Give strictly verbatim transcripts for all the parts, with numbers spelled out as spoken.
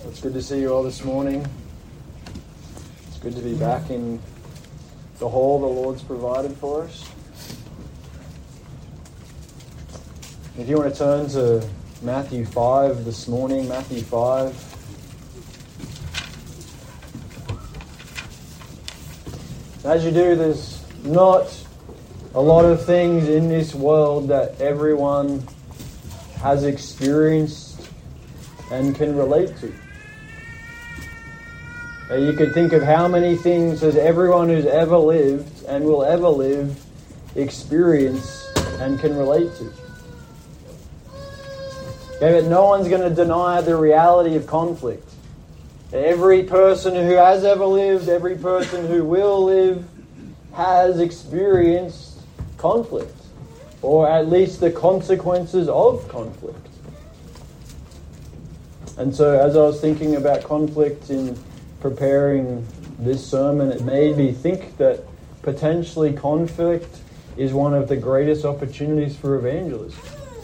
It's good to see you all this morning. It's good to be back in the hall the Lord's provided for us. If you want to turn to Matthew five this morning, Matthew five. As you do, there's not a lot of things in this world that everyone has experienced and can relate to. You could think of how many things has everyone who's ever lived and will ever live experienced and can relate to. Okay, but no one's going to deny the reality of conflict. Every person who has ever lived, every person who will live, has experienced conflict, or at least the consequences of conflict. And so as I was thinking about conflict in preparing this sermon, it made me think that potentially conflict is one of the greatest opportunities for evangelism.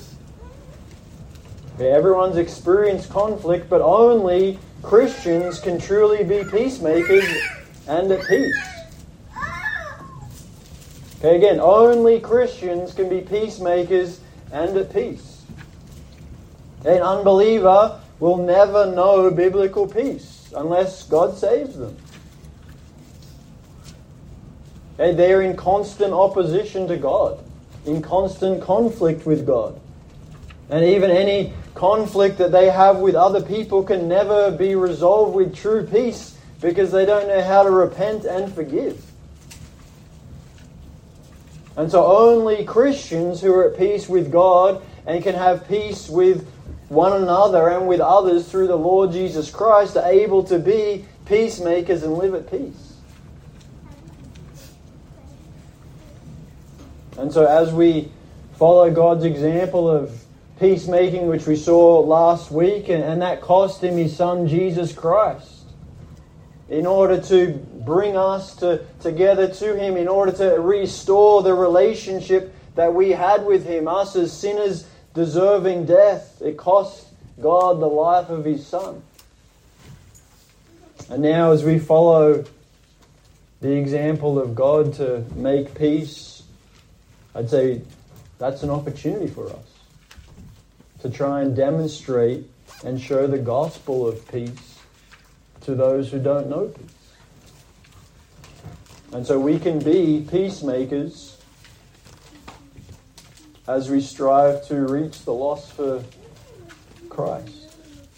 Okay, everyone's experienced conflict, but only Christians can truly be peacemakers and at peace. Okay, again, only Christians can be peacemakers and at peace. An unbeliever will never know biblical peace unless God saves them. Okay, they're in constant opposition to God, in constant conflict with God. And even any conflict that they have with other people can never be resolved with true peace because they don't know how to repent and forgive. And so only Christians who are at peace with God and can have peace with one another and with others through the Lord Jesus Christ are able to be peacemakers and live at peace. And so as we follow God's example of peacemaking, which we saw last week, and, and that cost him his Son Jesus Christ, in order to bring us to, together to him, in order to restore the relationship that we had with him, us as sinners deserving death. It cost God the life of his Son. And now as we follow the example of God to make peace, I'd say that's an opportunity for us to try and demonstrate and show the gospel of peace to those who don't know peace. And so we can be peacemakers as we strive to reach the lost for Christ.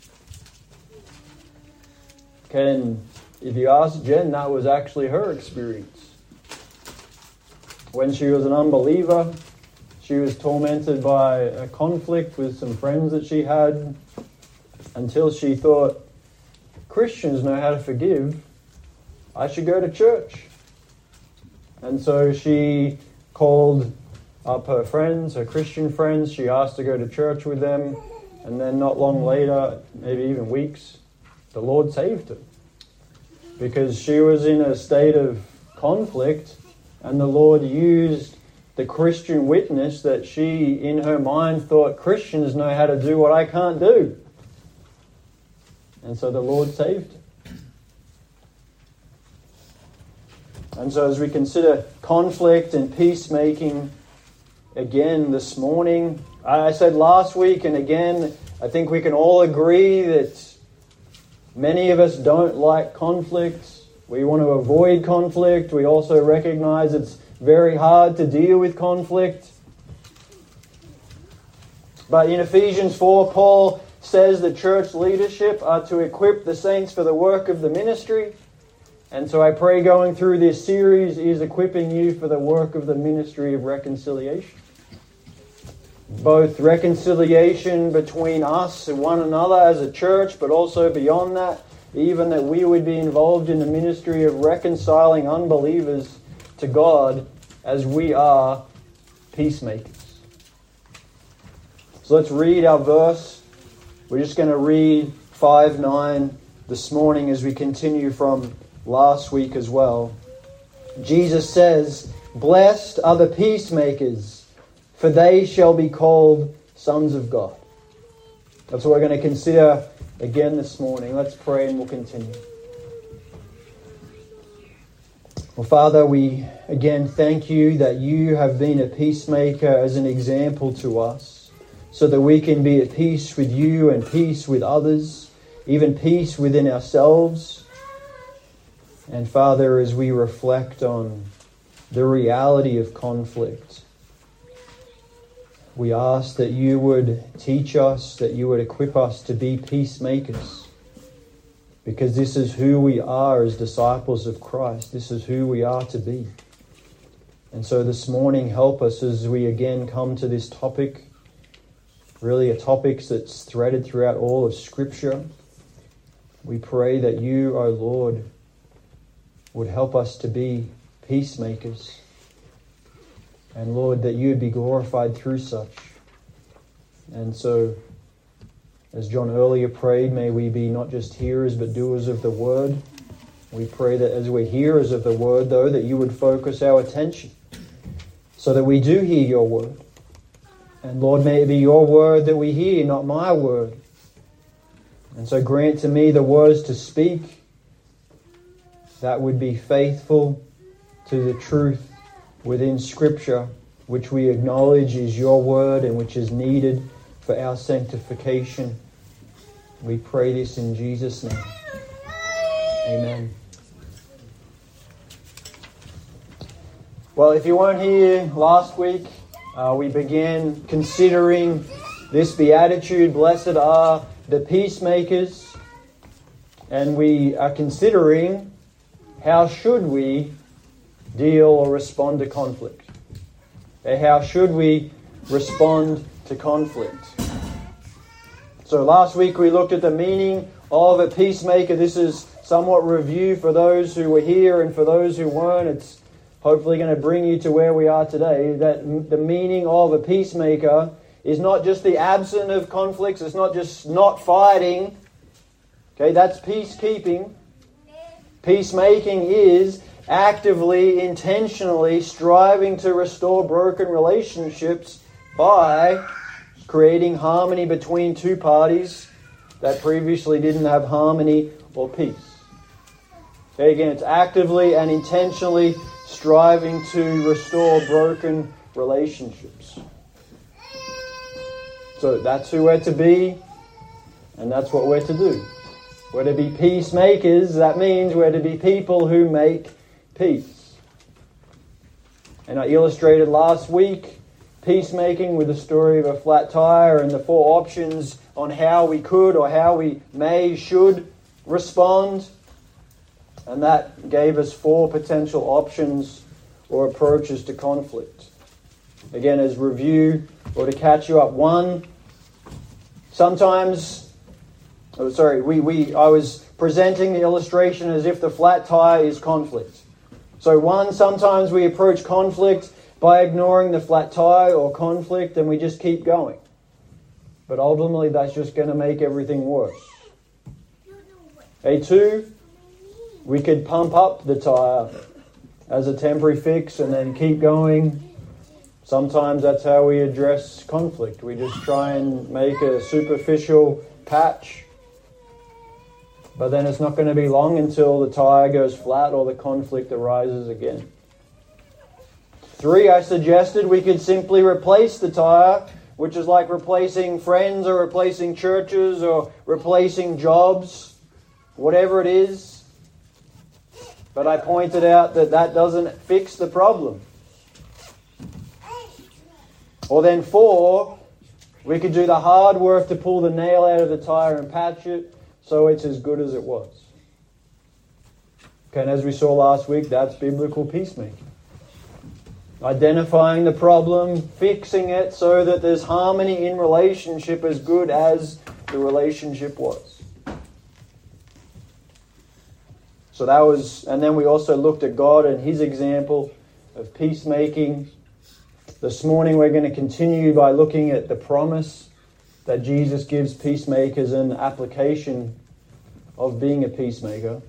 Okay, and if you ask Jen, that was actually her experience. When she was an unbeliever, she was tormented by a conflict with some friends that she had until she thought, Christians know how to forgive, I should go to church. And so she called up her friends, her Christian friends. She asked to go to church with them. And then not long later, maybe even weeks, the Lord saved her. Because she was in a state of conflict, and the Lord used the Christian witness that she, in her mind, thought Christians know how to do what I can't do. And so the Lord saved her. And so as we consider conflict and peacemaking again this morning, I said last week and again, I think we can all agree that many of us don't like conflict. We want to avoid conflict. We also recognize it's very hard to deal with conflict. But in Ephesians four, Paul says that church leadership are to equip the saints for the work of the ministry. And so I pray going through this series is equipping you for the work of the ministry of reconciliation. Both reconciliation between us and one another as a church, but also beyond that, even that we would be involved in the ministry of reconciling unbelievers to God as we are peacemakers. So let's read our verse. We're just going to read five nine this morning as we continue from last week as well. Jesus says, "Blessed are the peacemakers, for they shall be called sons of God." That's what we're going to consider again this morning. Let's pray and we'll continue. Well, Father, we again thank you that you have been a peacemaker as an example to us, so that we can be at peace with you and peace with others, even peace within ourselves. And Father, as we reflect on the reality of conflict, we ask that you would teach us, that you would equip us to be peacemakers. Because this is who we are as disciples of Christ. This is who we are to be. And so this morning, help us as we again come to this topic, really a topic that's threaded throughout all of Scripture. We pray that you, O Lord, would help us to be peacemakers. And Lord, that you would be glorified through such. And so, as John earlier prayed, may we be not just hearers but doers of the word. We pray that as we're hearers of the word, though, that you would focus our attention so that we do hear your word. And Lord, may it be your word that we hear, not my word. And so grant to me the words to speak that would be faithful to the truth within Scripture, which we acknowledge is your word and which is needed for our sanctification. We pray this in Jesus' name. Amen. Well, if you weren't here last week, uh, we began considering this beatitude, blessed are the peacemakers, and we are considering how should we deal or respond to conflict. Okay, how should we respond to conflict? So last week we looked at the meaning of a peacemaker. This is somewhat review for those who were here and for those who weren't. It's hopefully going to bring you to where we are today. That the meaning of a peacemaker is not just the absence of conflicts. It's not just not fighting. Okay, that's peacekeeping. Peacemaking is actively, intentionally striving to restore broken relationships by creating harmony between two parties that previously didn't have harmony or peace. Okay, again, it's actively and intentionally striving to restore broken relationships. So that's who we're to be, and that's what we're to do. We're to be peacemakers. That means we're to be people who make peace. And I illustrated last week peacemaking with the story of a flat tire and the four options on how we could or how we may, should respond. And that gave us four potential options or approaches to conflict. Again, as review or to catch you up. One, sometimes, oh sorry, we, we I was presenting the illustration as if the flat tire is conflict. So one, sometimes we approach conflict by ignoring the flat tire or conflict and we just keep going. But ultimately that's just going to make everything worse. A two, we could pump up the tire as a temporary fix and then keep going. Sometimes that's how we address conflict. We just try and make a superficial patch. But then it's not going to be long until the tire goes flat or the conflict arises again. Three, I suggested we could simply replace the tire, which is like replacing friends or replacing churches or replacing jobs, whatever it is. But I pointed out that that doesn't fix the problem. Or then four, we could do the hard work to pull the nail out of the tire and patch it so it's as good as it was. Okay, and as we saw last week, that's biblical peacemaking. Identifying the problem, fixing it so that there's harmony in relationship as good as the relationship was. So that was, and then we also looked at God and His example of peacemaking. This morning we're going to continue by looking at the promise that Jesus gives peacemakers and the application of being a peacemaker.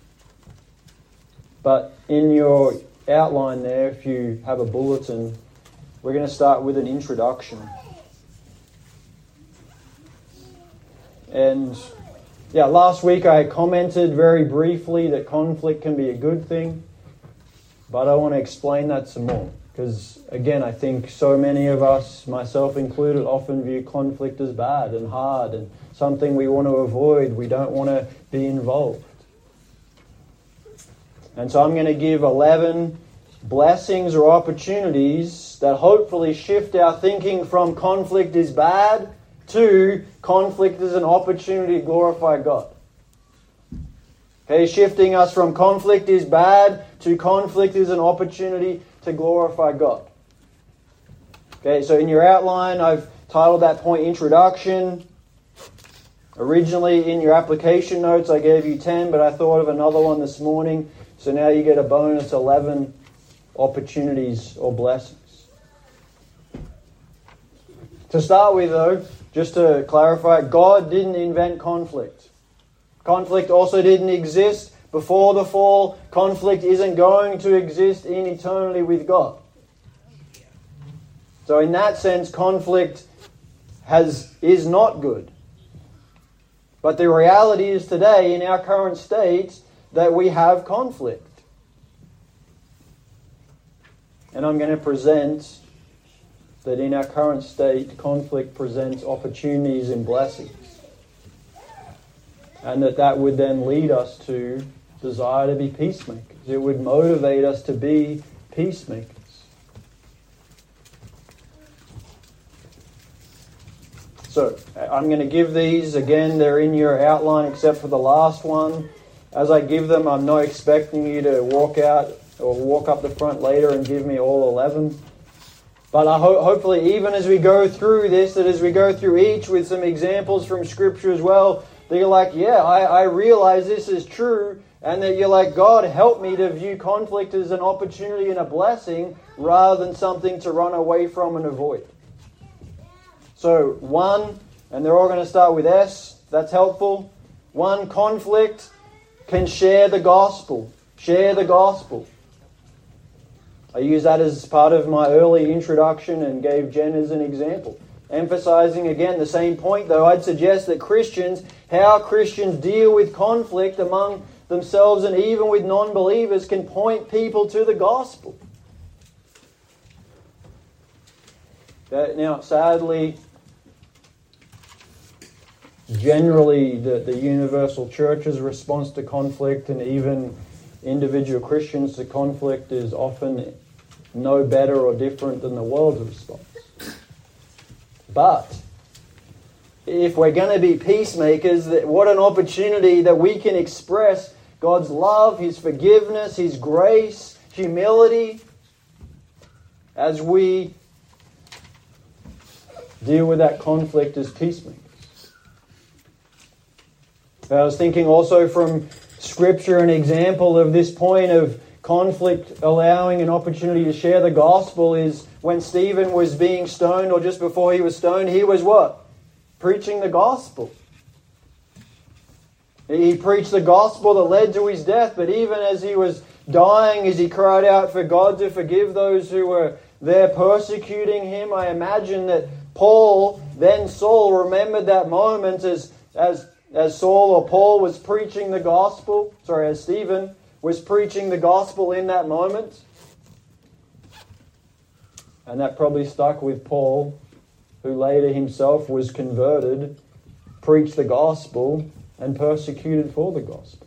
But in your outline there, if you have a bulletin, we're going to start with an introduction. And yeah, last week I commented very briefly that conflict can be a good thing, but I want to explain that some more. Because, again, I think so many of us, myself included, often view conflict as bad and hard and something we want to avoid. We don't want to be involved. And so I'm going to give eleven blessings or opportunities that hopefully shift our thinking from conflict is bad to conflict is an opportunity to glorify God. Okay, shifting us from conflict is bad to conflict is an opportunity to glorify God. Okay, so in your outline, I've titled that point Introduction. Originally in your application notes, I gave you ten, but I thought of another one this morning. So now you get a bonus eleven opportunities or blessings. To start with, though, just to clarify, God didn't invent conflict. Conflict also didn't exist before the fall. Conflict isn't going to exist in eternity with God. So in that sense, conflict has is not good. But the reality is today, in our current state, that we have conflict. And I'm going to present that in our current state, conflict presents opportunities and blessings. And that that would then lead us to desire to be peacemakers. It would motivate us to be peacemakers. So, I'm going to give these, again, they're in your outline except for the last one. As I give them, I'm not expecting you to walk out or walk up the front later and give me all eleven. But I ho- hopefully, even as we go through this, that as we go through each with some examples from Scripture as well, that you're like, yeah, I, I realize this is true, and that you're like, God, help me to view conflict as an opportunity and a blessing rather than something to run away from and avoid. So, one, and they're all going to start with S, that's helpful. One, conflict can share the gospel. Share the gospel. I used that as part of my early introduction and gave Jen as an example. Emphasizing again the same point, though, I'd suggest that Christians, how Christians deal with conflict among themselves and even with non-believers, can point people to the gospel. Now, sadly, generally the, the universal church's response to conflict and even individual Christians to conflict is often no better or different than the world's response. But if we're going to be peacemakers, that what an opportunity that we can express God's love, His forgiveness, His grace, humility, as we deal with that conflict as peacemakers. I was thinking also from Scripture, an example of this point of conflict allowing an opportunity to share the gospel is when Stephen was being stoned, or just before he was stoned, he was what? Preaching the gospel. He preached the gospel that led to his death, but even as he was dying, as he cried out for God to forgive those who were there persecuting him, I imagine that Paul, then Saul, remembered that moment as as As Saul or Paul was preaching the gospel, sorry, as Stephen was preaching the gospel in that moment. And that probably stuck with Paul, who later himself was converted, preached the gospel, and persecuted for the gospel.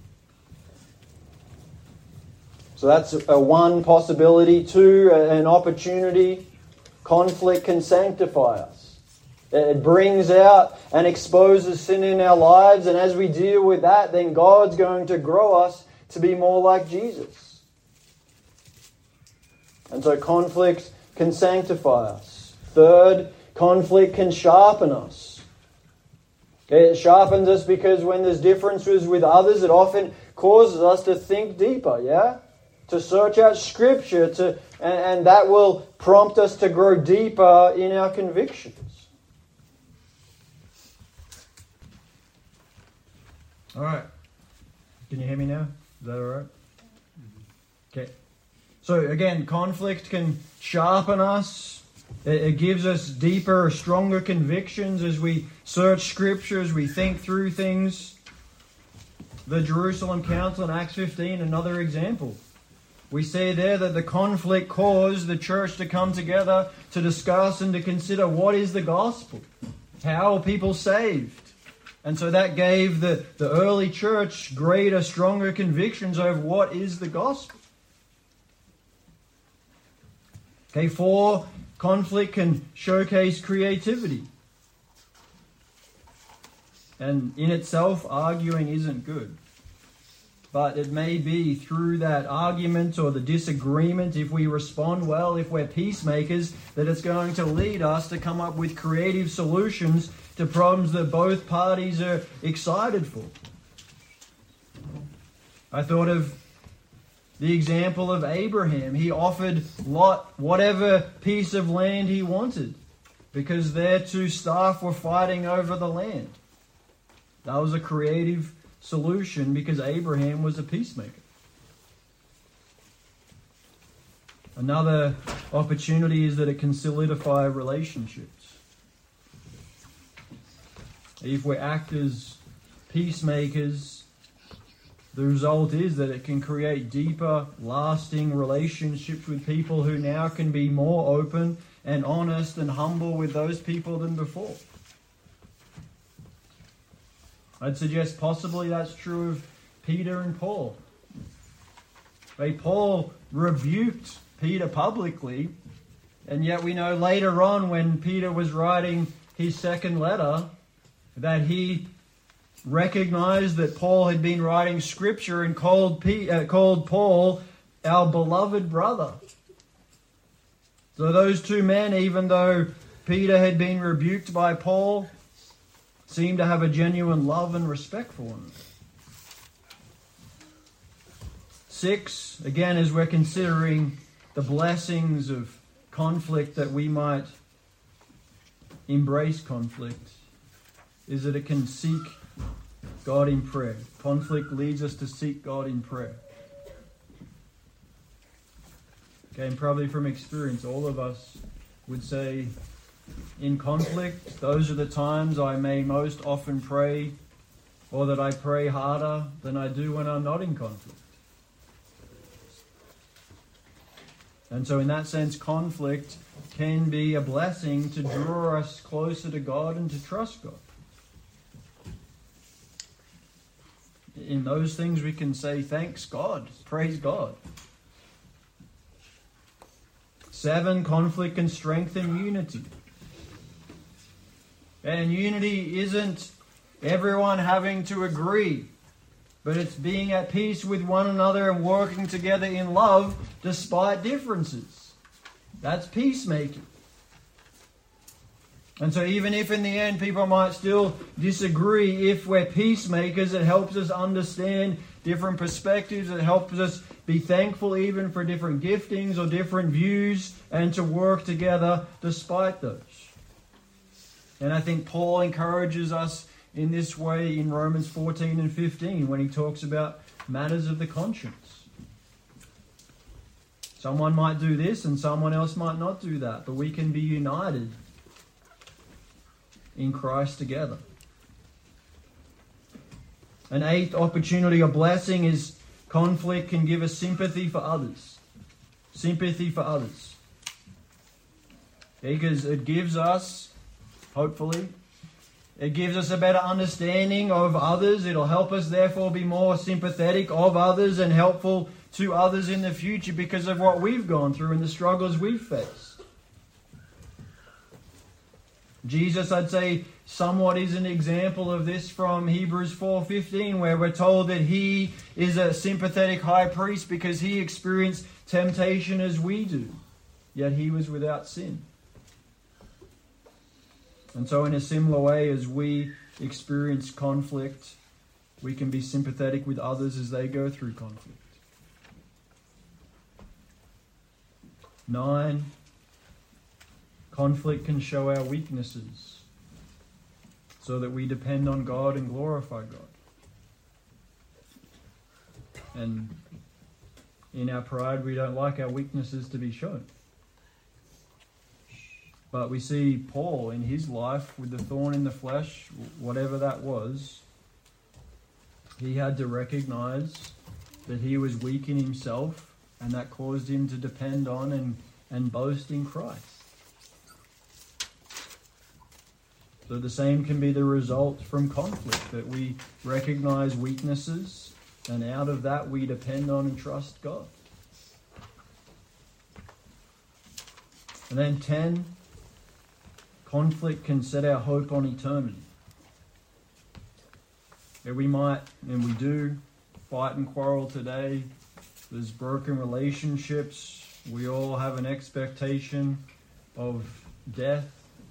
So that's a one possibility. Two, an opportunity. Conflict can sanctify us. It brings out and exposes sin in our lives, and as we deal with that, then God's going to grow us to be more like Jesus. And so conflict can sanctify us. Third, conflict can sharpen us. It sharpens us because when there's differences with others, it often causes us to think deeper, yeah? To search out Scripture, to and, and that will prompt us to grow deeper in our convictions. All right. Can you hear me now? Is that all right? Okay. So again, conflict can sharpen us. It, it gives us deeper, stronger convictions as we search Scriptures, we think through things. The Jerusalem Council in Acts fifteen, another example. We see there that the conflict caused the church to come together to discuss and to consider what is the gospel. How are people saved? And so that gave the, the early church greater, stronger convictions over what is the gospel. Okay, four, conflict can showcase creativity. And in itself, arguing isn't good. But it may be through that argument or the disagreement, if we respond well, if we're peacemakers, that it's going to lead us to come up with creative solutions to problems that both parties are excited for. I thought of the example of Abraham. He offered Lot whatever piece of land he wanted because their two staff were fighting over the land. That was a creative solution because Abraham was a peacemaker. Another opportunity is that it can solidify relationships. If we act as peacemakers, the result is that it can create deeper, lasting relationships with people who now can be more open and honest and humble with those people than before. I'd suggest possibly that's true of Peter and Paul. Right? Paul rebuked Peter publicly, and yet we know later on when Peter was writing his second letter that he recognized that Paul had been writing Scripture and called, P, uh, called Paul our beloved brother. So those two men, even though Peter had been rebuked by Paul, seem to have a genuine love and respect for one another. Six, again, as we're considering the blessings of conflict that we might embrace conflict, is that it can seek God in prayer. Conflict leads us to seek God in prayer. Okay, and probably from experience, all of us would say, in conflict, those are the times I may most often pray, or that I pray harder than I do when I'm not in conflict. And so in that sense, conflict can be a blessing to draw us closer to God and to trust God. In those things we can say, thanks God, praise God. Seven, conflict can strengthen unity. And unity isn't everyone having to agree, but it's being at peace with one another and working together in love despite differences. That's peacemaking. And so even if in the end people might still disagree, if we're peacemakers, it helps us understand different perspectives. It helps us be thankful even for different giftings or different views and to work together despite those. And I think Paul encourages us in this way in Romans fourteen and fifteen when he talks about matters of the conscience. Someone might do this and someone else might not do that, but we can be united in Christ together. An eighth opportunity or blessing is conflict can give us sympathy for others. Sympathy for others. Because it gives us, hopefully, it gives us a better understanding of others. It'll help us therefore be more sympathetic of others and helpful to others in the future because of what we've gone through and the struggles we've faced. Jesus, I'd say, somewhat is an example of this from Hebrews four fifteen, where we're told that he is a sympathetic high priest because he experienced temptation as we do, yet he was without sin. And so in a similar way as we experience conflict, we can be sympathetic with others as they go through conflict. Nine, conflict can show our weaknesses so that we depend on God and glorify God. And in our pride, we don't like our weaknesses to be shown. But we see Paul in his life with the thorn in the flesh, whatever that was, he had to recognize that he was weak in himself, and that caused him to depend on and, and boast in Christ. So the same can be the result from conflict, that we recognize weaknesses, and out of that we depend on and trust God. And then ten, conflict can set our hope on eternity. Yeah, we might, and we do, fight and quarrel today. There's broken relationships. We all have an expectation of death.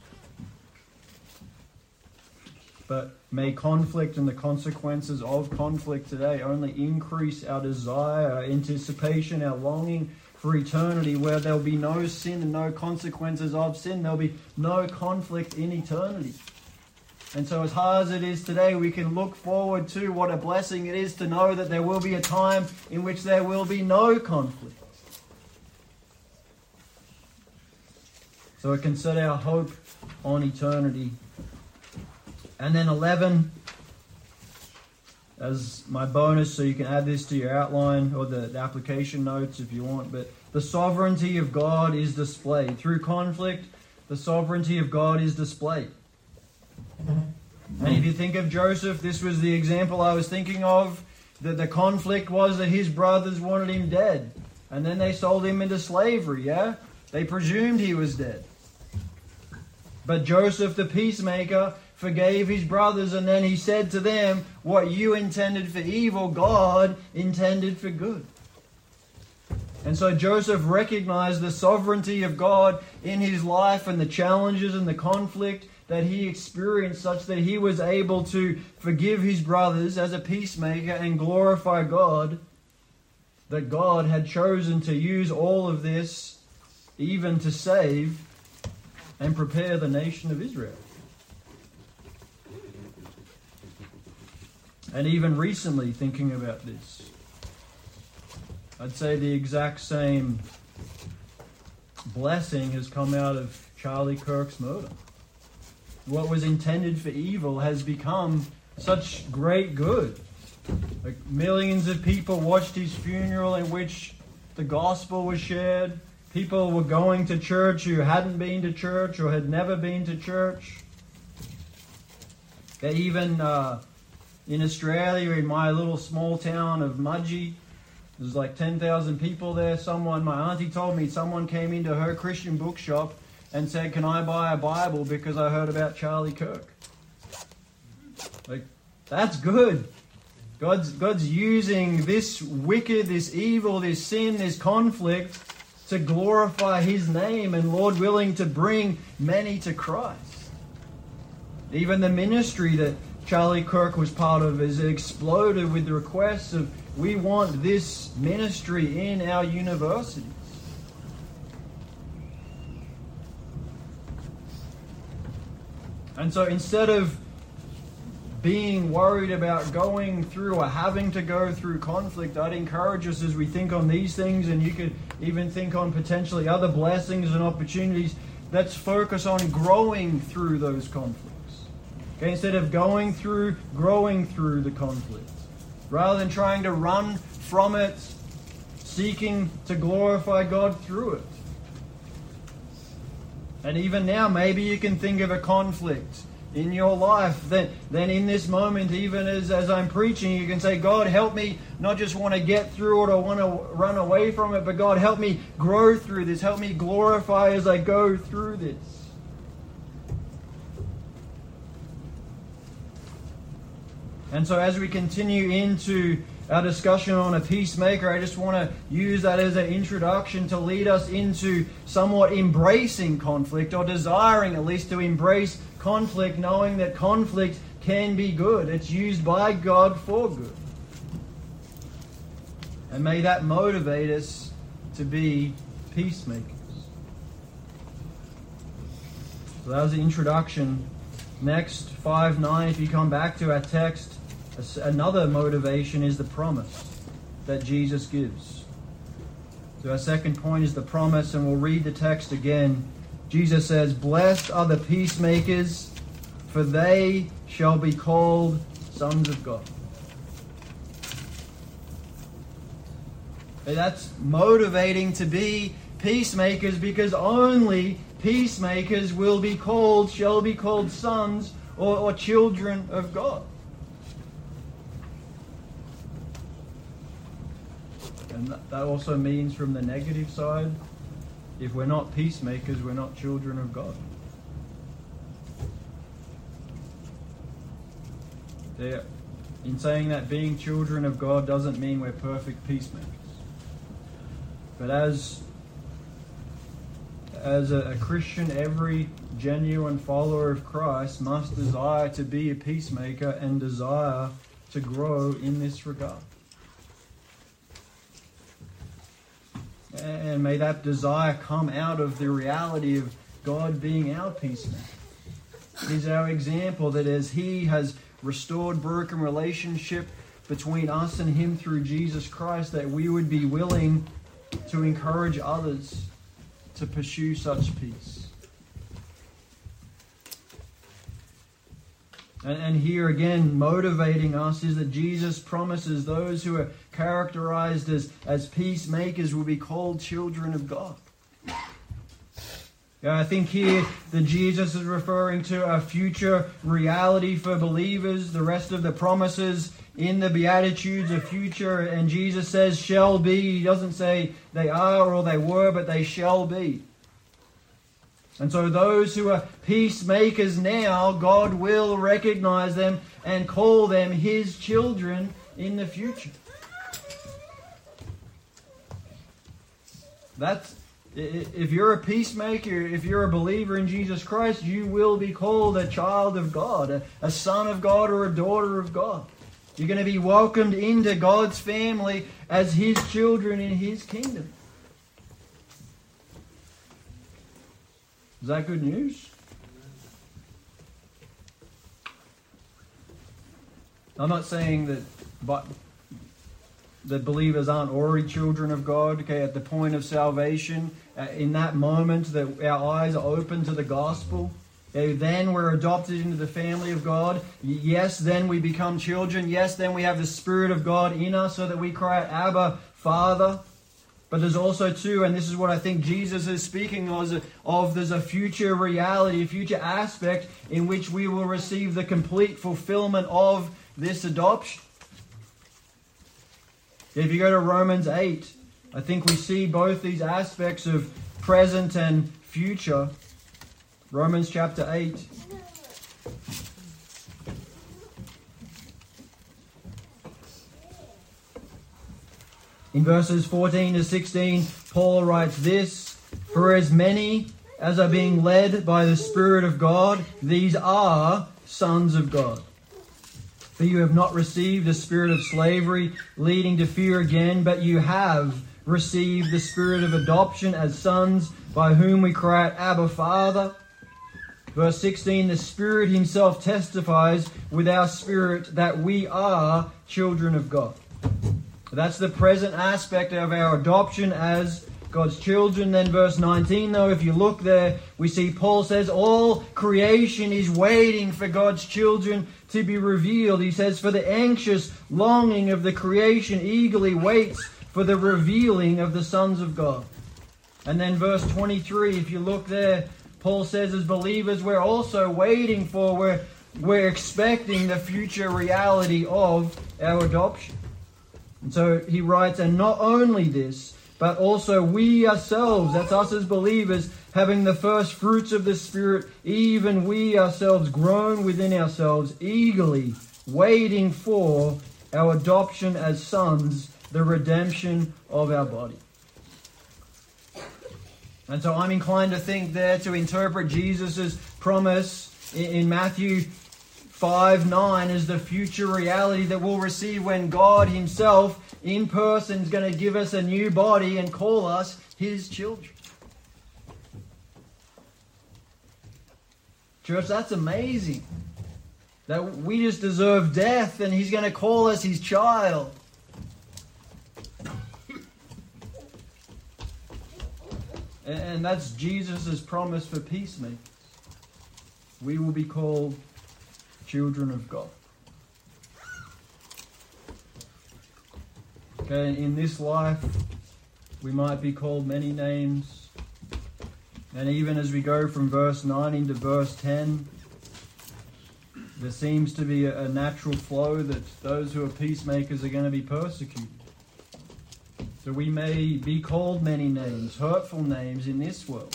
But may conflict and the consequences of conflict today only increase our desire, our anticipation, our longing for eternity, where there'll be no sin and no consequences of sin. There'll be no conflict in eternity. And so as hard as it is today, we can look forward to what a blessing it is to know that there will be a time in which there will be no conflict. So it can set our hope on eternity. And then eleven, as my bonus, so you can add this to your outline or the, the application notes if you want, but the sovereignty of God is displayed. Through conflict, the sovereignty of God is displayed. And if you think of Joseph, this was the example I was thinking of, that the conflict was that his brothers wanted him dead. And then they sold him into slavery, yeah? They presumed he was dead. But Joseph, the peacemaker, forgave his brothers, and then he said to them, what you intended for evil, God intended for good. And so Joseph recognized the sovereignty of God in his life and the challenges and the conflict that he experienced, such that he was able to forgive his brothers as a peacemaker and glorify God, that God had chosen to use all of this even to save and prepare the nation of Israel. And even recently, thinking about this, I'd say the exact same blessing has come out of Charlie Kirk's murder. What was intended for evil has become such great good. Like millions of people watched his funeral, in which the gospel was shared. People were going to church who hadn't been to church or had never been to church. They even uh, in Australia, in my little small town of Mudgee, there's like ten thousand people there. Someone, my auntie told me, someone came into her Christian bookshop and said, can I buy a Bible because I heard about Charlie Kirk? Like, that's good. God's, God's using this wicked, this evil, this sin, this conflict to glorify His name, and Lord willing to bring many to Christ. Even the ministry that Charlie Kirk was part of has exploded with the requests of, we want this ministry in our universities. And so instead of being worried about going through or having to go through conflict, I'd encourage us as we think on these things, and you could even think on potentially other blessings and opportunities, let's focus on growing through those conflicts. Okay, instead of going through, growing through the conflict. Rather than trying to run from it, seeking to glorify God through it. And even now, maybe you can think of a conflict in your life. Then, then in this moment, even as, as I'm preaching, you can say, God, help me not just want to get through it or want to run away from it, but God, help me grow through this. Help me glorify as I go through this. And so as we continue into our discussion on a peacemaker, I just want to use that as an introduction to lead us into somewhat embracing conflict, or desiring at least to embrace conflict, knowing that conflict can be good. It's used by God for good. And may that motivate us to be peacemakers. So that was the introduction. Next, five nine, if you come back to our text, another motivation is the promise that Jesus gives. So our second point is the promise, and we'll read the text again Jesus says, "Blessed are the peacemakers, for they shall be called sons of God." And that's motivating to be peacemakers, because only peacemakers will be called, shall be called sons or, or children of God. And that also means, from the negative side, if we're not peacemakers, we're not children of God. There, in saying that being children of God doesn't mean we're perfect peacemakers. But as, as a, a Christian, every genuine follower of Christ must desire to be a peacemaker and desire to grow in this regard. And may that desire come out of the reality of God being our peacemaker. He's our example, that as He has restored broken relationship between us and Him through Jesus Christ, that we would be willing to encourage others to pursue such peace. And, and here again, motivating us is that Jesus promises those who are characterized as, as peacemakers will be called children of God. Yeah, I think here that Jesus is referring to a future reality for believers. The rest of the promises in the Beatitudes are future, and Jesus says shall be. He doesn't say they are or they were, but they shall be. And so those who are peacemakers now, God will recognize them and call them His children in the future. That's, if you're a peacemaker, if you're a believer in Jesus Christ, you will be called a child of God, a, a son of God or a daughter of God. You're going to be welcomed into God's family as His children in His kingdom. Is that good news? I'm not saying that but that believers aren't already children of God, okay, at the point of salvation, uh, in that moment that our eyes are open to the gospel. Okay, then we're adopted into the family of God. Yes, then we become children. Yes, then we have the Spirit of God in us so that we cry, Abba, Father. But there's also too, and this is what I think Jesus is speaking of, of, there's a future reality, a future aspect in which we will receive the complete fulfillment of this adoption. If you go to Romans eight, I think we see both these aspects of present and future. Romans chapter eight. In verses fourteen to sixteen, Paul writes this: "For as many as are being led by the Spirit of God, these are sons of God. For you have not received a spirit of slavery, leading to fear again, but you have received the Spirit of adoption as sons, by whom we cry out, Abba, Father." Verse sixteen, "The Spirit Himself testifies with our spirit that we are children of God." That's the present aspect of our adoption as God's children. Then verse nineteen, though, if you look there, we see Paul says all creation is waiting for God's children to be revealed. He says, "For the anxious longing of the creation eagerly waits for the revealing of the sons of God." And then verse twenty-three, if you look there, Paul says as believers we're also waiting for, we're, we're expecting the future reality of our adoption. And so he writes, "And not only this, but also we ourselves," that's us as believers, "having the first fruits of the Spirit, even we ourselves groan within ourselves, eagerly waiting for our adoption as sons, the redemption of our body." And so I'm inclined to think there to interpret Jesus' promise in Matthew five nine as the future reality that we'll receive when God Himself in person is going to give us a new body and call us His children. Church, that's amazing. That we just deserve death and He's going to call us His child. And that's Jesus' promise for peacemakers. We will be called children of God. Okay, in this life, we might be called many names. And even as we go from verse nine into verse ten, there seems to be a natural flow that those who are peacemakers are going to be persecuted. So we may be called many names, hurtful names in this world.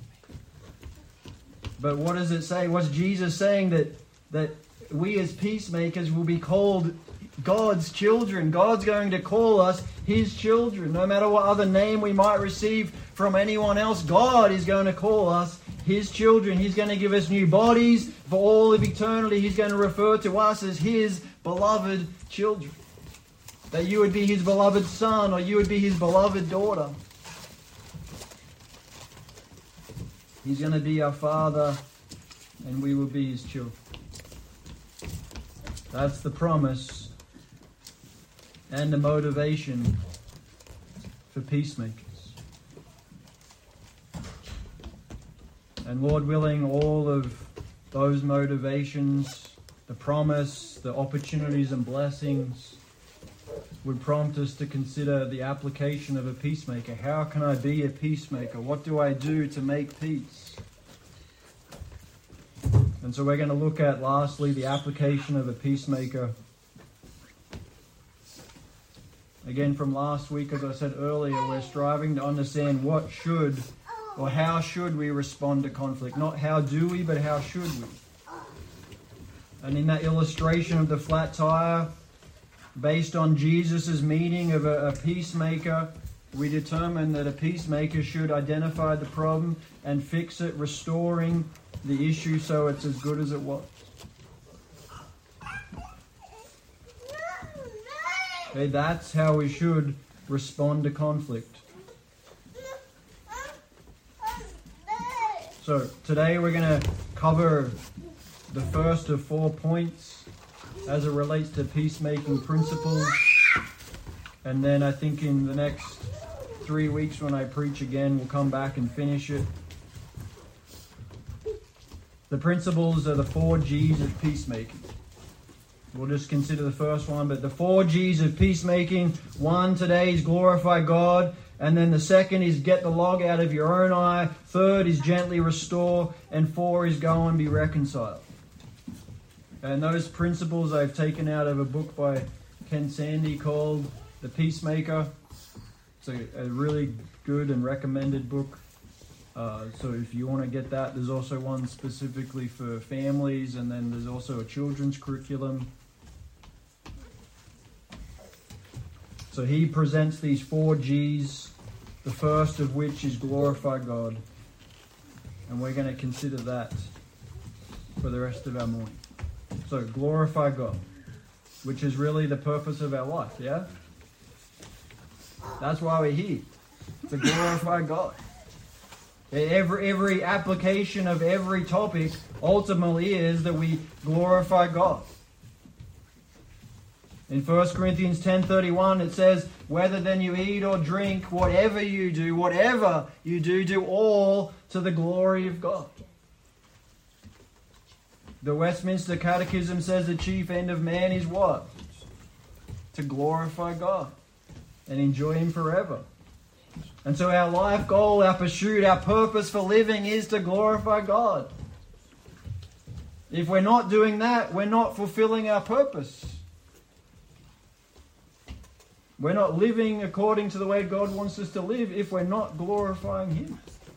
But what does it say? What's Jesus saying? That, that we as peacemakers will be called God's children. God's going to call us His children. No matter what other name we might receive from anyone else, God is going to call us His children. He's going to give us new bodies for all of eternity. He's going to refer to us as His beloved children. That you would be His beloved son or you would be His beloved daughter. He's going to be our Father and we will be His children. That's the promise and the motivation for peacemakers. And Lord willing, all of those motivations, the promise, the opportunities and blessings would prompt us to consider the application of a peacemaker. How can I be a peacemaker? What do I do to make peace? And so we're going to look at, lastly, the application of a peacemaker. Again, from last week, as I said earlier, we're striving to understand what should or how should we respond to conflict. Not how do we, but how should we. And in that illustration of the flat tire, based on Jesus' meaning of a, a peacemaker, we determine that a peacemaker should identify the problem and fix it, restoring the issue so it's as good as it was. Okay, that's how we should respond to conflict. So today we're going to cover the first of four points as it relates to peacemaking principles. And then I think in the next three weeks when I preach again, we'll come back and finish it. The principles are the four G's of peacemaking. We'll just consider the first one, but the four G's of peacemaking. One today is glorify God. And then the second is get the log out of your own eye. Third is gently restore. And four is go and be reconciled. And those principles I've taken out of a book by Ken Sande called The Peacemaker. It's a, a really good and recommended book. Uh, so if you want to get that, there's also one specifically for families, and then there's also a children's curriculum. So he presents these four G's, the first of which is glorify God. And we're going to consider that for the rest of our morning. So glorify God, which is really the purpose of our life, yeah? That's why we're here, to glorify God. Every, every application of every topic ultimately is that we glorify God. In First Corinthians ten thirty-one it says, whether then you eat or drink, whatever you do, whatever you do, do all to the glory of God. The Westminster Catechism says the chief end of man is what? To glorify God and enjoy Him forever. And so our life goal, our pursuit, our purpose for living is to glorify God. If we're not doing that, we're not fulfilling our purpose. We're not living according to the way God wants us to live if we're not glorifying Him.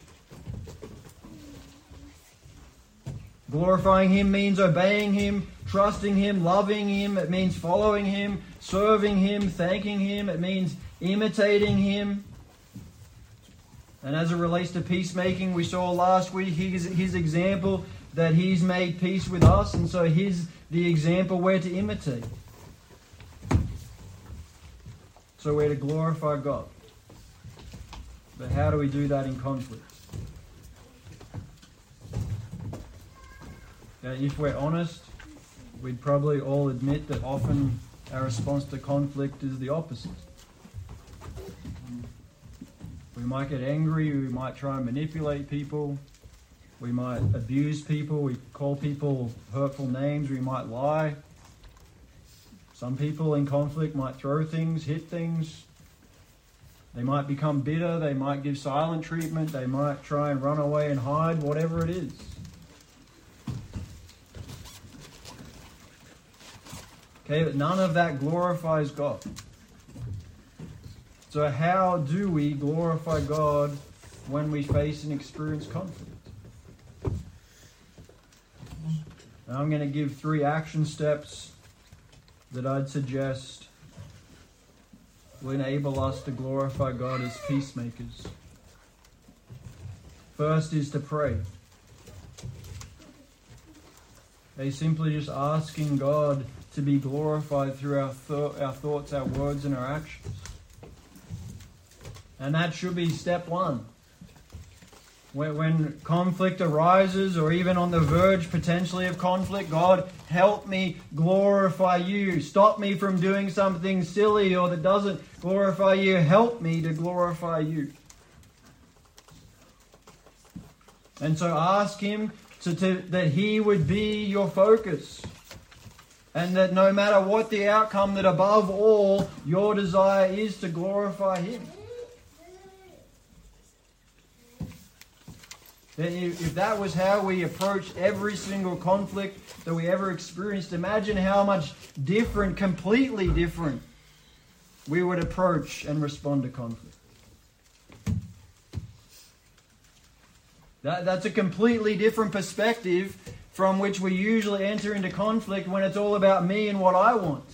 Glorifying Him means obeying Him, trusting Him, loving Him. It means following Him, serving Him, thanking Him. It means imitating Him. And as it relates to peacemaking, we saw last week his, his example that He's made peace with us, and so He's the example we're to imitate. So we're to glorify God. But how do we do that in conflict? Now, if we're honest, we'd probably all admit that often our response to conflict is the opposite. We might get angry, we might try and manipulate people, we might abuse people, we call people hurtful names, we might lie. Some people in conflict might throw things, hit things. They might become bitter, they might give silent treatment, they might try and run away and hide, whatever it is. Okay, but none of that glorifies God. So how do we glorify God when we face and experience conflict? Now I'm going to give three action steps that I'd suggest will enable us to glorify God as peacemakers. First is to pray. They simply just asking God to be glorified through our, th- our thoughts, our words, and our actions. And that should be step one. When, when conflict arises, or even on the verge potentially of conflict, God, help me glorify you. Stop me from doing something silly or that doesn't glorify you. Help me to glorify you. And so ask Him to, to, that He would be your focus. And that no matter what the outcome, that above all, your desire is to glorify Him. That if, if that was how we approached every single conflict that we ever experienced, imagine how much different, completely different, we would approach and respond to conflict. That, that's a completely different perspective from which we usually enter into conflict when it's all about me and what I want.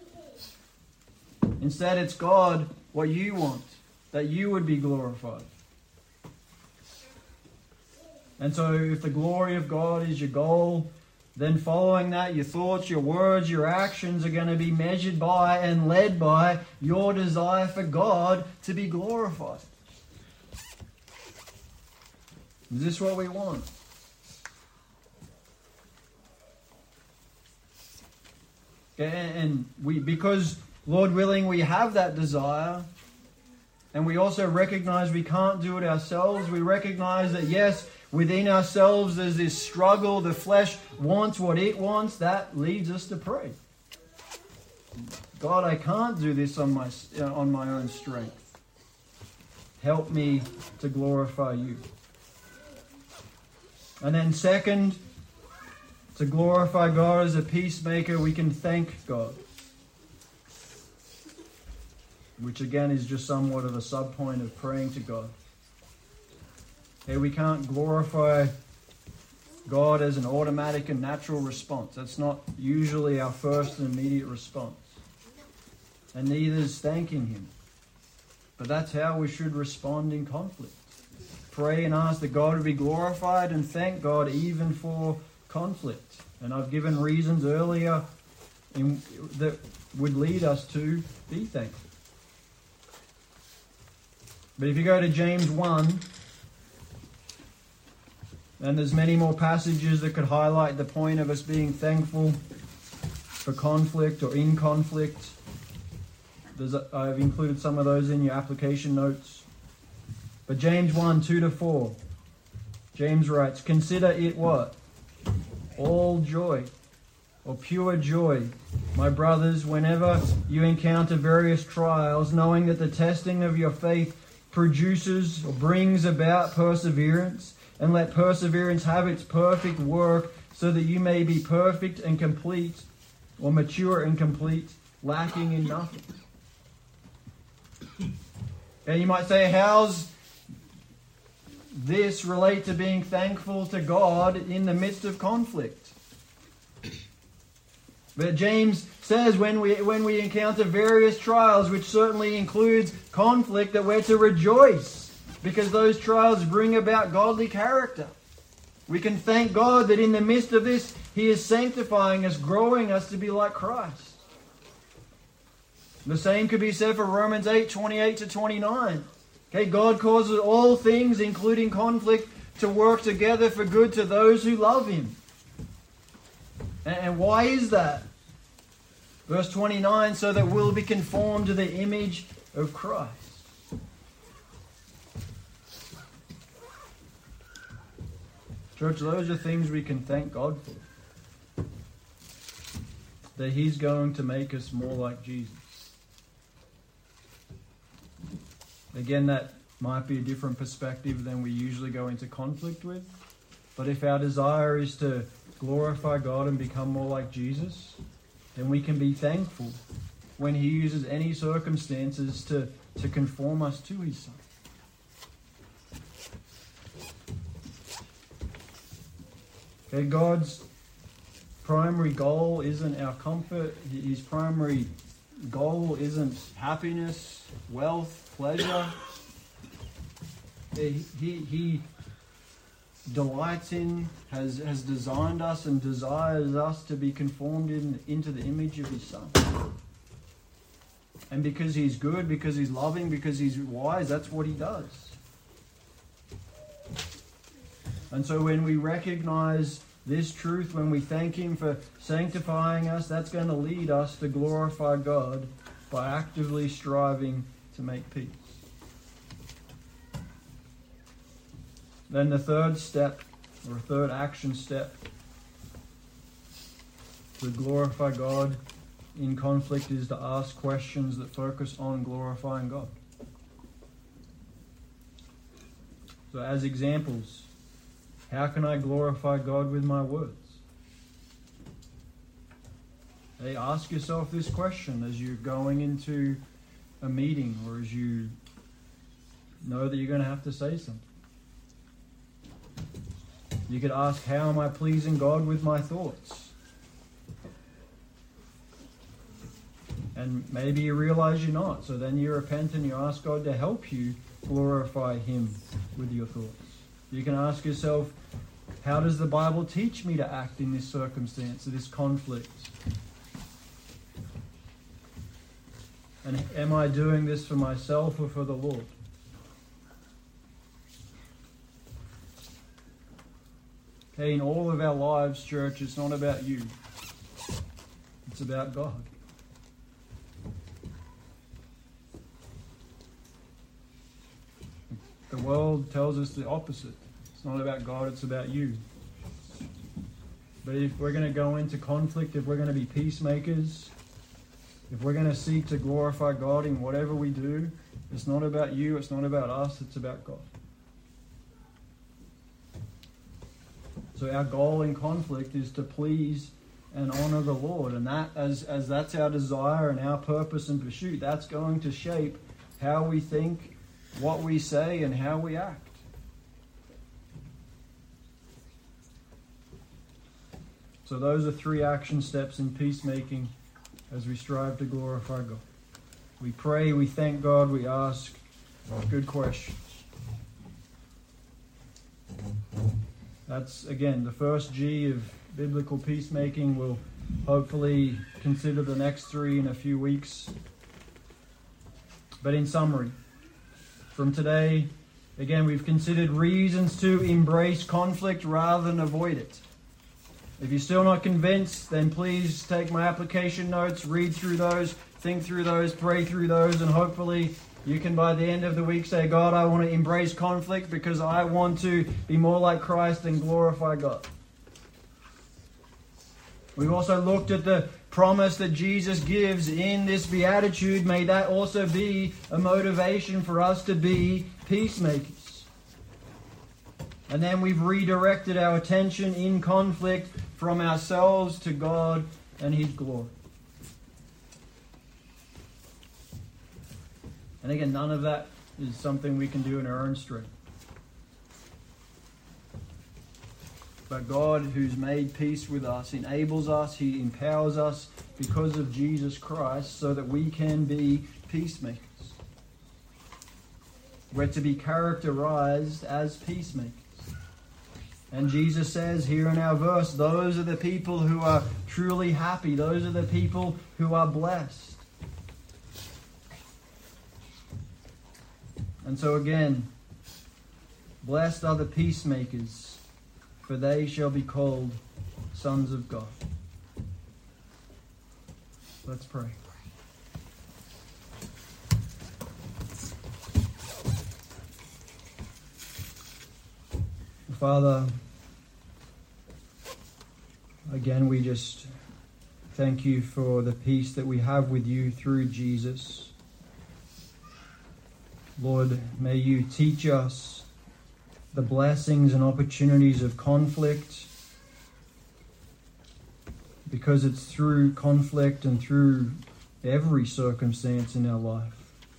Instead, it's God, what you want, that you would be glorified. And so if the glory of God is your goal, then following that, your thoughts, your words, your actions are going to be measured by and led by your desire for God to be glorified. Is this what we want? And we, because, Lord willing, we have that desire, and we also recognize we can't do it ourselves. We recognize that, yes, within ourselves there's this struggle. The flesh wants what it wants. That leads us to pray. God, I can't do this on my, on my own strength. Help me to glorify you. And then second, to glorify God as a peacemaker, we can thank God. Which again is just somewhat of a sub-point of praying to God. Okay, we can't glorify God as an automatic and natural response. That's not usually our first and immediate response. And neither is thanking Him. But that's how we should respond in conflict. Pray and ask that God would be glorified, and thank God even for conflict. And I've given reasons earlier in, that would lead us to be thankful. But if you go to James one, and there's many more passages that could highlight the point of us being thankful for conflict or in conflict. There's a, I've included some of those in your application notes. But James one, two to four. James writes, "Consider it what? All joy, or pure joy, my brothers, whenever you encounter various trials, knowing that the testing of your faith produces or brings about perseverance, and let perseverance have its perfect work, so that you may be perfect and complete, or mature and complete, lacking in nothing." And you might say, how's this relate to being thankful to God in the midst of conflict? But James says when we when we encounter various trials, which certainly includes conflict, that we're to rejoice, because those trials bring about godly character. We can thank God that in the midst of this, He is sanctifying us, growing us to be like Christ. The same could be said for Romans eight, twenty-eight to twenty-nine. Okay, God causes all things, including conflict, to work together for good to those who love Him. And why is that? Verse twenty-nine, so that we'll be conformed to the image of Christ. Church, those are things we can thank God for. That He's going to make us more like Jesus. Again, that might be a different perspective than we usually go into conflict with. But if our desire is to glorify God and become more like Jesus, then we can be thankful when He uses any circumstances to, to conform us to His Son. Okay, God's primary goal isn't our comfort. His primary goal isn't happiness, wealth, pleasure. He, he, he delights in, has, has designed us and desires us to be conformed in, into the image of His Son. And because He's good, because He's loving, because He's wise, that's what He does. And so when we recognize this truth, when we thank Him for sanctifying us, that's going to lead us to glorify God by actively striving to make peace. Then the third step, or third action step, to glorify God in conflict is to ask questions that focus on glorifying God. So as examples, how can I glorify God with my words? Hey, ask yourself this question as you're going into a meeting or as you know that you're going to have to say something. You could ask, how am I pleasing God with my thoughts? And maybe you realize you're not. So then you repent and you ask God to help you glorify Him with your thoughts. You can ask yourself, how does the Bible teach me to act in this circumstance, in this conflict? And am I doing this for myself or for the Lord? Okay, in all of our lives, church, it's not about you. It's about God. The world tells us the opposite. It's not about God, it's about you. But if we're going to go into conflict, if we're going to be peacemakers, if we're going to seek to glorify God in whatever we do, it's not about you, it's not about us, it's about God. So our goal in conflict is to please and honor the Lord. And that, as, as that's our desire and our purpose and pursuit, that's going to shape how we think, what we say, and how we act. So those are three action steps in peacemaking as we strive to glorify God. We pray, we thank God, we ask good questions. That's, again, the first G of biblical peacemaking. We'll hopefully consider the next three in a few weeks. But in summary, from today, again, we've considered reasons to embrace conflict rather than avoid it. If you're still not convinced, then please take my application notes, read through those, think through those, pray through those, and hopefully you can, by the end of the week, say, God, I want to embrace conflict because I want to be more like Christ and glorify God. We've also looked at the promise that Jesus gives in this beatitude. May that also be a motivation for us to be peacemakers. And then we've redirected our attention in conflict from ourselves to God and His glory. And again, none of that is something we can do in our own strength. But God, who's made peace with us, enables us, He empowers us because of Jesus Christ so that we can be peacemakers. We're to be characterized as peacemakers. And Jesus says here in our verse, those are the people who are truly happy. Those are the people who are blessed. And so again, blessed are the peacemakers, for they shall be called sons of God. Let's pray. Father, again, we just thank you for the peace that we have with you through Jesus. Lord, may you teach us the blessings and opportunities of conflict, because it's through conflict and through every circumstance in our life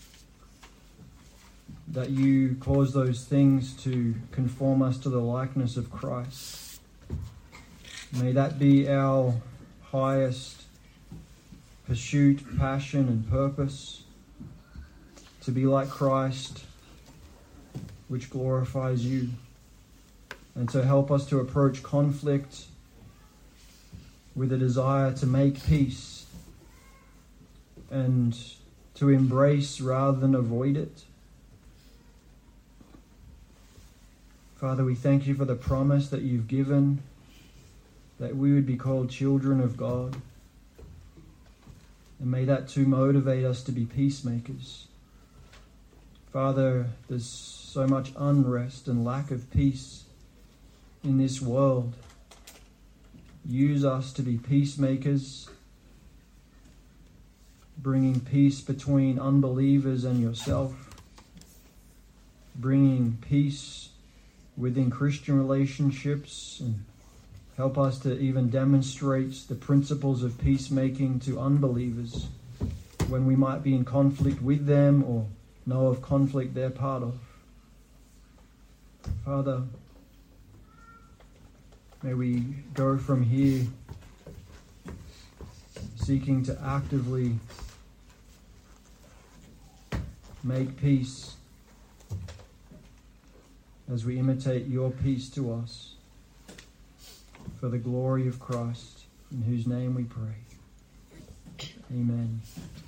that you cause those things to conform us to the likeness of Christ. May that be our highest pursuit, passion, and purpose, to be like Christ, which glorifies you, and to help us to approach conflict with a desire to make peace and to embrace rather than avoid it. Father, we thank you for the promise that you've given, that we would be called children of God. And may that too motivate us to be peacemakers. Father, there's so much unrest and lack of peace in this world. Use us to be peacemakers, bringing peace between unbelievers and yourself, bringing peace within Christian relationships, and help us to even demonstrate the principles of peacemaking to unbelievers when we might be in conflict with them or know of conflict they're part of. Father, may we go from here seeking to actively make peace as we imitate your peace to us, for the glory of Christ, in whose name we pray. Amen.